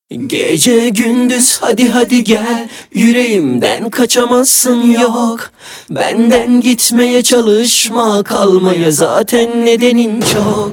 Gece gündüz hadi gel, yüreğimden kaçamazsın yok. Benden gitmeye çalışma, kalmaya zaten nedenin çok.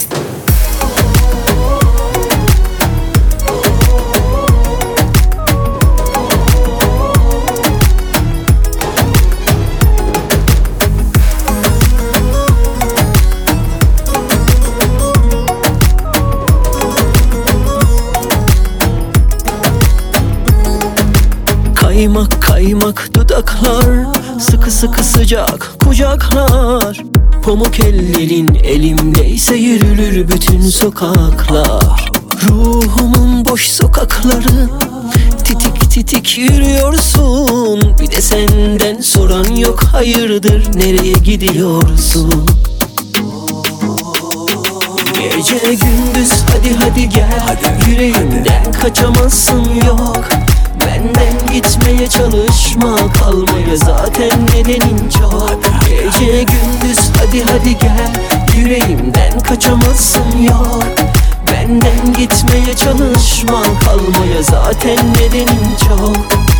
Kaymak kaymak dudaklar, sıkı sıkı sıcak kucaklar. Pamuk ellerin elimdeyse yürülür bütün sokaklar. Ruhumun boş sokakları, titik titik yürüyorsun. Bir de senden soran yok, hayırdır nereye gidiyorsun? Gece gündüz hadi gel, yüreğimden kaçamazsın yok. Benden gitmeye çalışma, kalmaya zaten nedenin çok. Gece gündüz hadi gel, yüreğimden kaçamazsın yok. Benden gitmeye çalışma, kalmaya zaten nedenin çok.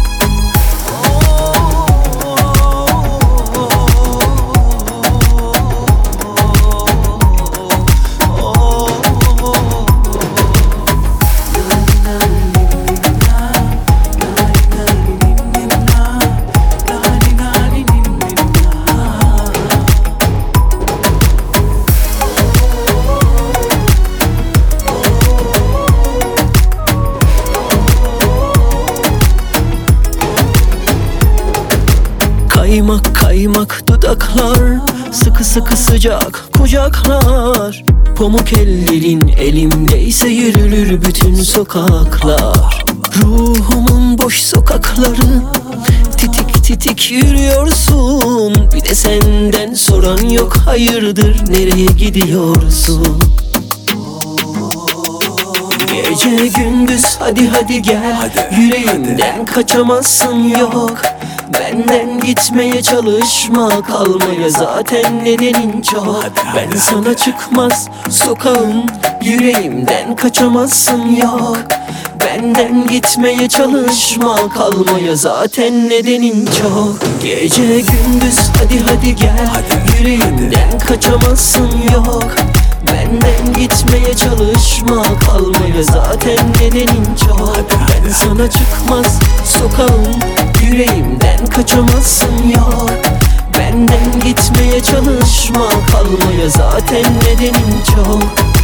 Kaymak kaymak dudaklar, sıkı sıkı sıcak kucaklar. Pamuk ellerin elimdeyse yürülür bütün sokaklar. Ruhumun boş sokakları, titik titik yürüyorsun. Bir de senden soran yok, hayırdır nereye gidiyorsun? Gece gündüz hadi gel, yüreğimden kaçamazsın yok. Benden gitmeye çalışma, kalmaya zaten nedenin çok. Ben sana çıkmaz sokağın, yüreğimden kaçamazsın yok. Benden gitmeye çalışma, kalmaya zaten nedenin çok. Gece gündüz hadi gel, yüreğimden kaçamazsın yok. Benden gitmeye çalışma, kalmaya zaten nedenin çok. Ben sana çıkmaz sokağın, yüreğimden kaçamazsın yok. Benden gitmeye çalışma, kalmaya zaten nedenin çok.